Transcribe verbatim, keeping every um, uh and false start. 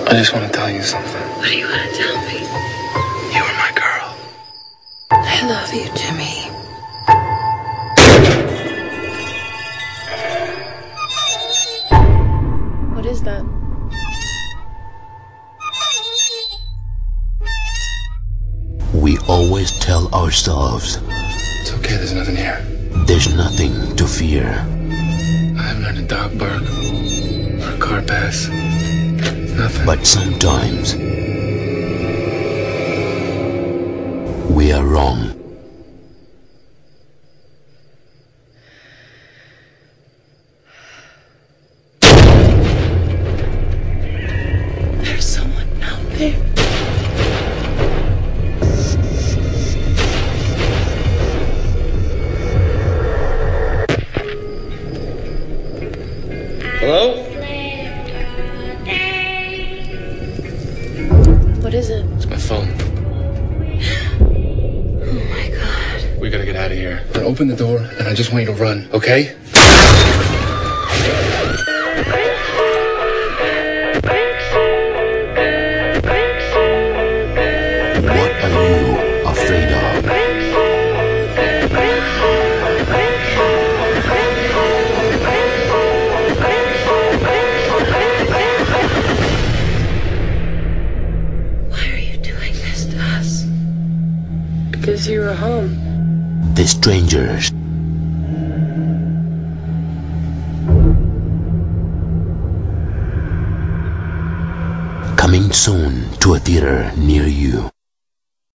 I just want to tell you something. What do you want to tell me? You are my girl. I love you, Jimmy. What is that? We always tell ourselves, It's okay, there's nothing here. there's nothing to fear. I haven't heard a dog bark or a car pass. Nothing. But sometimes we are wrong. There's someone out there. Hello? What is it? It's my phone. Oh my God. We gotta get out of here. Now open the door, and I just want you to run, okay? What are you afraid of? Why are you doing this to us? Because you were home. The strangers. Coming soon to a theater near you.